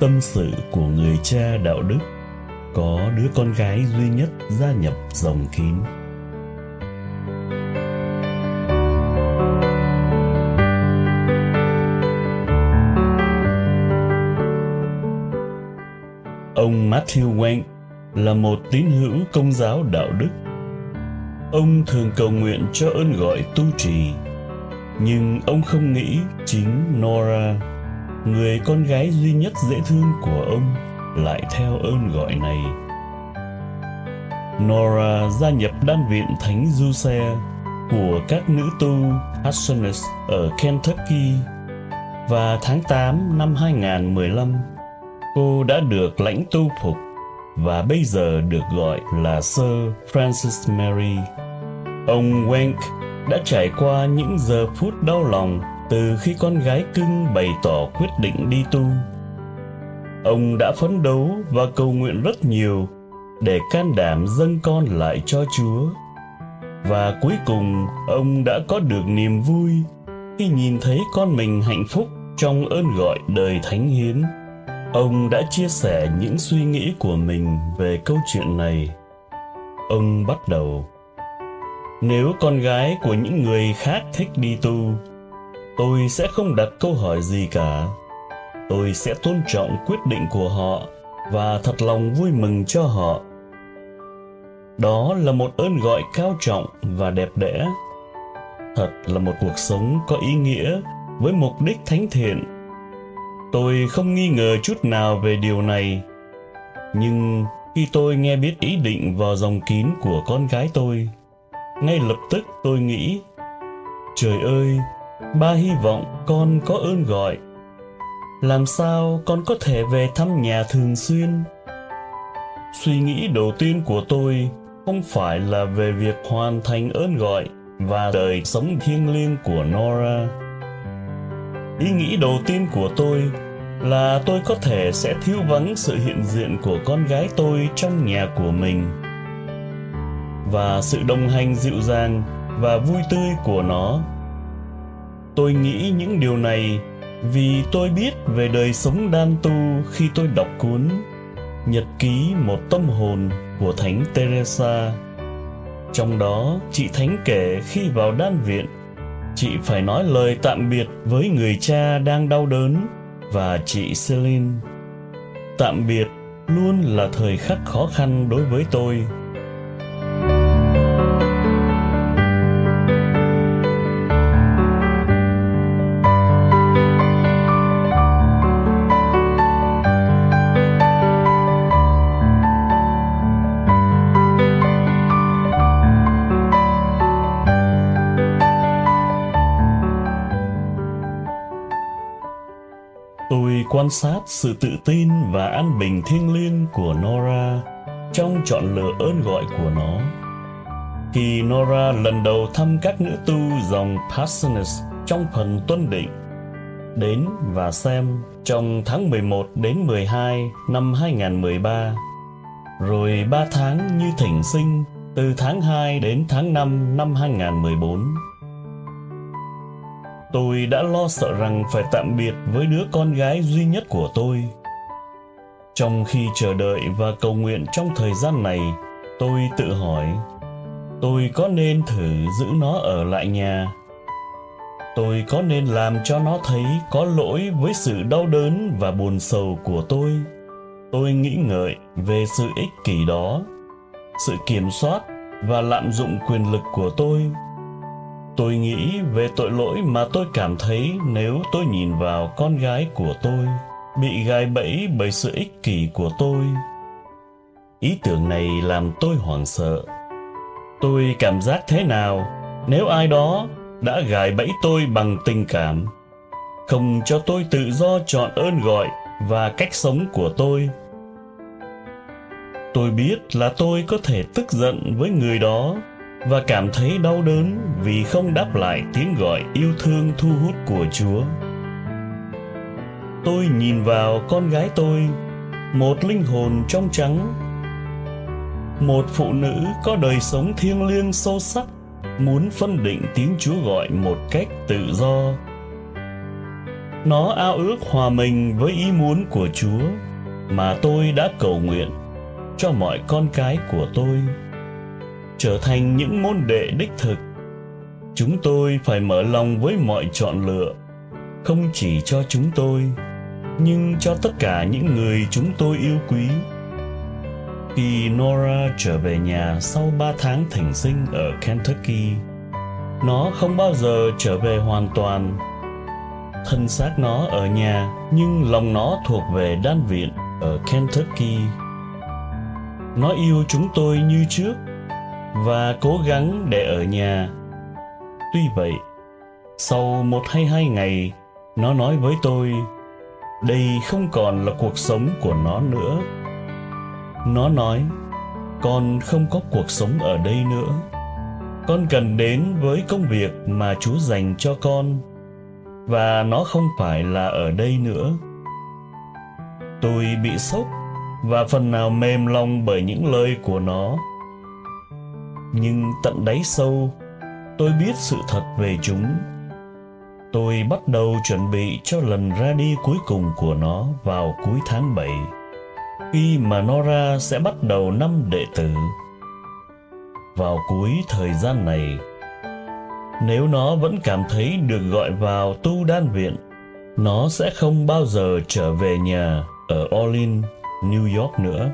tâm sự của người cha đạo đức có đứa con gái duy nhất gia nhập dòng kín. Ông Matthew Wang là một tín hữu Công giáo đạo đức. Ông thường cầu nguyện cho ơn gọi tu trì, nhưng ông không nghĩ chính Nora, người con gái duy nhất dễ thương của ông, lại theo ơn gọi này. Nora gia nhập đan viện Thánh Giuse của các nữ tu Hassones ở Kentucky, và tháng 8 năm 2015, cô đã được lãnh tu phục và bây giờ được gọi là Sir Francis Mary. Ông Wang đã trải qua những giờ phút đau lòng từ khi con gái cưng bày tỏ quyết định đi tu. Ông đã phấn đấu và cầu nguyện rất nhiều để can đảm dâng con lại cho Chúa. Và cuối cùng ông đã có được niềm vui khi nhìn thấy con mình hạnh phúc trong ơn gọi đời thánh hiến. Ông đã chia sẻ những suy nghĩ của mình về câu chuyện này. Ông bắt đầu: nếu con gái của những người khác thích đi tu, tôi sẽ không đặt câu hỏi gì cả. Tôi sẽ tôn trọng quyết định của họ và thật lòng vui mừng cho họ. Đó là một ơn gọi cao trọng và đẹp đẽ. Thật là một cuộc sống có ý nghĩa với mục đích thánh thiện. Tôi không nghi ngờ chút nào về điều này. Nhưng khi tôi nghe biết ý định vào dòng kín của con gái tôi, ngay lập tức tôi nghĩ: trời ơi, ba hy vọng con có ơn gọi. Làm sao con có thể về thăm nhà thường xuyên? Suy nghĩ đầu tiên của tôi không phải là về việc hoàn thành ơn gọi và đời sống thiêng liêng của Nora. Ý nghĩ đầu tiên của tôi là tôi có thể sẽ thiếu vắng sự hiện diện của con gái tôi trong nhà của mình, và sự đồng hành dịu dàng và vui tươi của nó. Tôi nghĩ những điều này vì tôi biết về đời sống đan tu khi tôi đọc cuốn Nhật ký một tâm hồn của Thánh Teresa. Trong đó, chị Thánh kể khi vào đan viện, chị phải nói lời tạm biệt với người cha đang đau đớn và chị Celine. Tạm biệt luôn là thời khắc khó khăn đối với tôi. Tôi quan sát sự tự tin và an bình thiêng liêng của Nora trong chọn lựa ơn gọi của nó. Khi Nora lần đầu thăm các nữ tu dòng Passiones trong phần tuân định, đến và xem trong tháng 11 đến 12 năm 2013, rồi 3 tháng như thỉnh sinh từ tháng 2 đến tháng 5 năm 2014. Tôi đã lo sợ rằng phải tạm biệt với đứa con gái duy nhất của tôi. Trong khi chờ đợi và cầu nguyện trong thời gian này, tôi tự hỏi: tôi có nên thử giữ nó ở lại nhà? Tôi có nên làm cho nó thấy có lỗi với sự đau đớn và buồn sầu của tôi? Tôi nghĩ ngợi về sự ích kỷ đó, sự kiểm soát và lạm dụng quyền lực của tôi. Tôi nghĩ về tội lỗi mà tôi cảm thấy nếu tôi nhìn vào con gái của tôi bị gài bẫy bởi sự ích kỷ của tôi. Ý tưởng này làm tôi hoảng sợ. Tôi cảm giác thế nào nếu ai đó đã gài bẫy tôi bằng tình cảm, không cho tôi tự do chọn ơn gọi và cách sống của tôi? Tôi biết là tôi có thể tức giận với người đó và cảm thấy đau đớn vì không đáp lại tiếng gọi yêu thương thu hút của Chúa. Tôi nhìn vào con gái tôi, một linh hồn trong trắng, một phụ nữ có đời sống thiêng liêng sâu sắc, muốn phân định tiếng Chúa gọi một cách tự do. Nó ao ước hòa mình với ý muốn của Chúa mà tôi đã cầu nguyện cho mọi con cái của tôi, trở thành những môn đệ đích thực. Chúng tôi phải mở lòng với mọi chọn lựa, không chỉ cho chúng tôi, nhưng cho tất cả những người chúng tôi yêu quý. Khi Nora trở về nhà sau 3 tháng thỉnh sinh ở Kentucky, nó không bao giờ trở về hoàn toàn. Thân xác nó ở nhà, nhưng lòng nó thuộc về đan viện ở Kentucky. Nó yêu chúng tôi như trước và cố gắng để ở nhà. Tuy vậy, sau 1 hay 2 ngày, nó nói với tôi, đây không còn là cuộc sống của nó nữa. Nó nói, con không có cuộc sống ở đây nữa. Con cần đến với công việc mà Chúa dành cho con, và nó không phải là ở đây nữa. Tôi bị sốc và phần nào mềm lòng bởi những lời của nó. Nhưng tận đáy sâu, tôi biết sự thật về chúng. Tôi bắt đầu chuẩn bị cho lần ra đi cuối cùng của nó vào cuối tháng 7, khi mà Nora sẽ bắt đầu năm đệ tử. Vào cuối thời gian này, nếu nó vẫn cảm thấy được gọi vào tu đan viện, nó sẽ không bao giờ trở về nhà ở Orleans, New York nữa.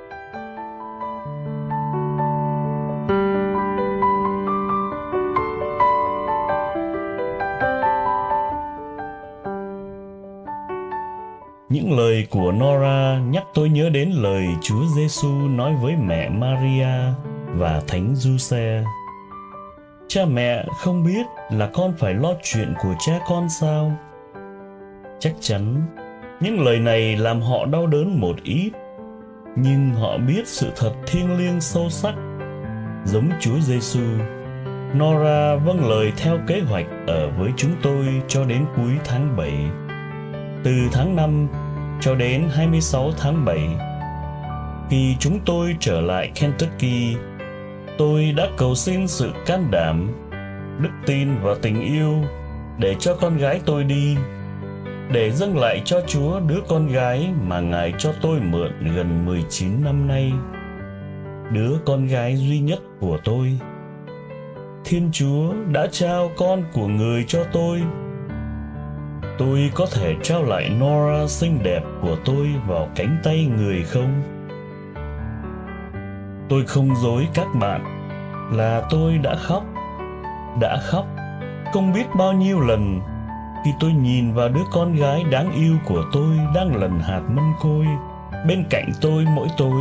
Những lời của Nora nhắc tôi nhớ đến lời Chúa Giêsu nói với mẹ Maria và Thánh Giuse. Cha mẹ không biết là con phải lo chuyện của cha con sao? Chắc chắn những lời này làm họ đau đớn một ít, nhưng họ biết sự thật thiêng liêng sâu sắc. Giống Chúa Giêsu, Nora vâng lời theo kế hoạch ở với chúng tôi cho đến cuối tháng 7. Từ tháng 5 cho đến 26 tháng 7, khi chúng tôi trở lại Kentucky, tôi đã cầu xin sự can đảm, đức tin và tình yêu để cho con gái tôi đi, để dâng lại cho Chúa đứa con gái mà Ngài cho tôi mượn gần 19 năm nay, đứa con gái duy nhất của tôi. Thiên Chúa đã trao con của Người cho tôi. Tôi có thể trao lại Nora xinh đẹp của tôi vào cánh tay Người không? Tôi không dối các bạn là tôi đã khóc không biết bao nhiêu lần khi tôi nhìn vào đứa con gái đáng yêu của tôi đang lần hạt mân côi bên cạnh tôi mỗi tối.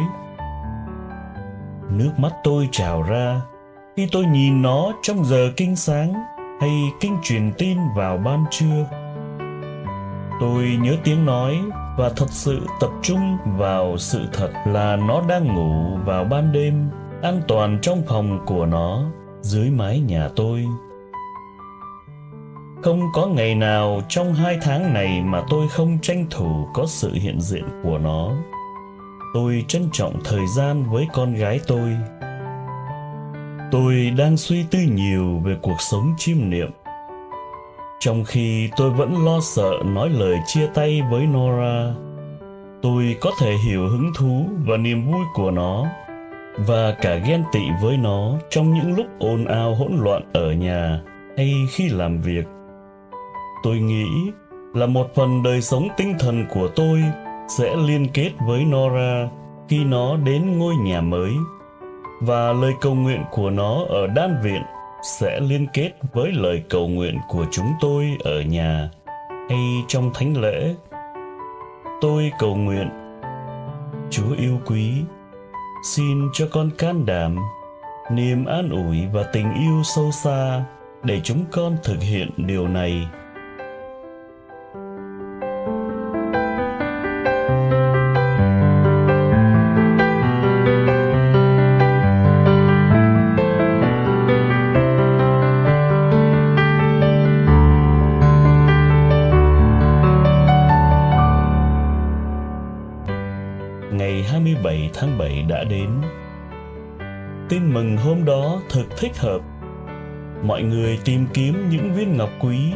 Nước mắt tôi trào ra khi tôi nhìn nó trong giờ kinh sáng hay kinh truyền tin vào ban trưa. Tôi nhớ tiếng nói và thật sự tập trung vào sự thật là nó đang ngủ vào ban đêm, an toàn trong phòng của nó dưới mái nhà tôi. Không có ngày nào trong 2 tháng này mà tôi không tranh thủ có sự hiện diện của nó. Tôi trân trọng thời gian với con gái tôi. Tôi đang suy tư nhiều về cuộc sống chiêm niệm, trong khi tôi vẫn lo sợ nói lời chia tay với Nora. Tôi có thể hiểu hứng thú và niềm vui của nó, và cả ghen tị với nó trong những lúc ồn ào hỗn loạn ở nhà hay khi làm việc. Tôi nghĩ là một phần đời sống tinh thần của tôi sẽ liên kết với Nora khi nó đến ngôi nhà mới, và lời cầu nguyện của nó ở đan viện sẽ liên kết với lời cầu nguyện của chúng tôi ở nhà hay trong thánh lễ. Tôi cầu nguyện: Chúa yêu quý, xin cho con can đảm, niềm an ủi và tình yêu sâu xa để chúng con thực hiện điều này. Ngày 27 tháng 7 đã đến. Tin mừng hôm đó thật thích hợp. Mọi người tìm kiếm những viên ngọc quý,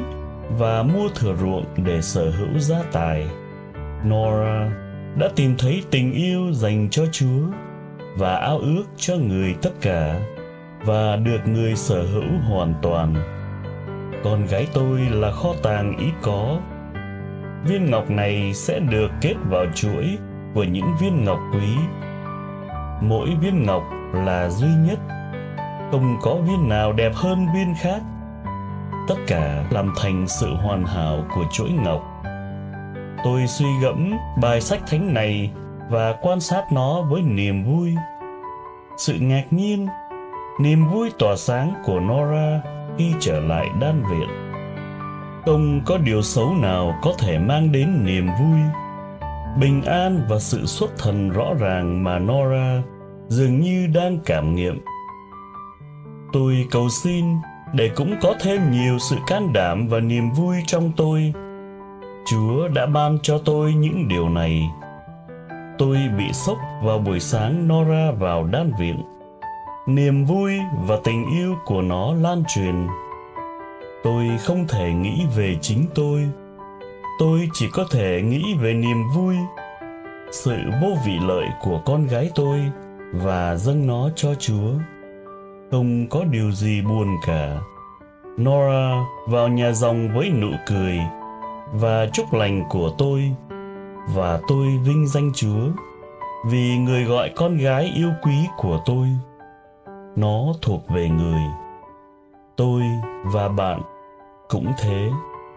và mua thửa ruộng để sở hữu gia tài. Nora đã tìm thấy tình yêu dành cho Chúa và ao ước cho người tất cả, và được người sở hữu hoàn toàn. Con gái tôi là kho tàng ít có. Viên ngọc này sẽ được kết vào chuỗi của những viên ngọc quý. Mỗi viên ngọc là duy nhất, không có viên nào đẹp hơn viên khác. Tất cả làm thành sự hoàn hảo của chuỗi ngọc. Tôi suy gẫm bài sách thánh này và quan sát nó với niềm vui. Sự ngạc nhiên, niềm vui tỏa sáng của Nora khi trở lại đan viện. Không có điều xấu nào có thể mang đến niềm vui, bình an và sự xuất thần rõ ràng mà Nora dường như đang cảm nghiệm. Tôi cầu xin để cũng có thêm nhiều sự can đảm và niềm vui trong tôi. Chúa đã ban cho tôi những điều này. Tôi bị sốc vào buổi sáng Nora vào đan viện. Niềm vui và tình yêu của nó lan truyền. Tôi không thể nghĩ về chính tôi chỉ có thể nghĩ về niềm vui, sự vô vị lợi của con gái tôi, và dâng nó cho Chúa. Không có điều gì buồn cả. Nora vào nhà dòng với nụ cười và chúc lành của tôi, và tôi vinh danh Chúa vì người gọi con gái yêu quý của tôi. Nó thuộc về người. Tôi và bạn cũng thế.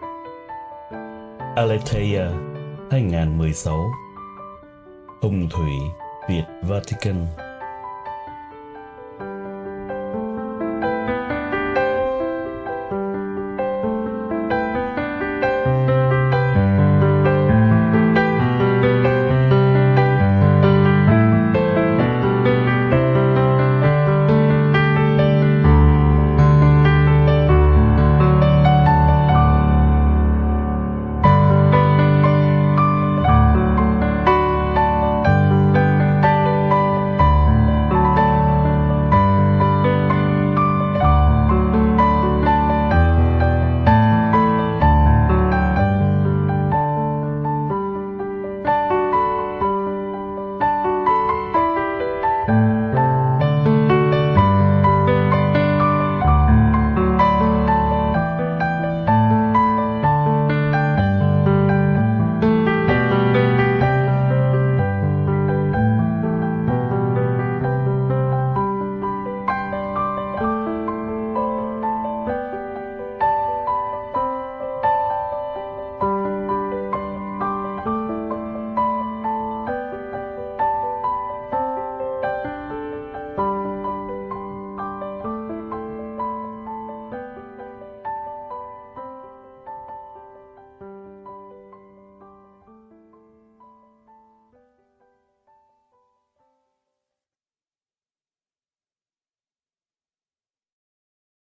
Aletheia 2016. Hồng Thủy, Việt Vatican.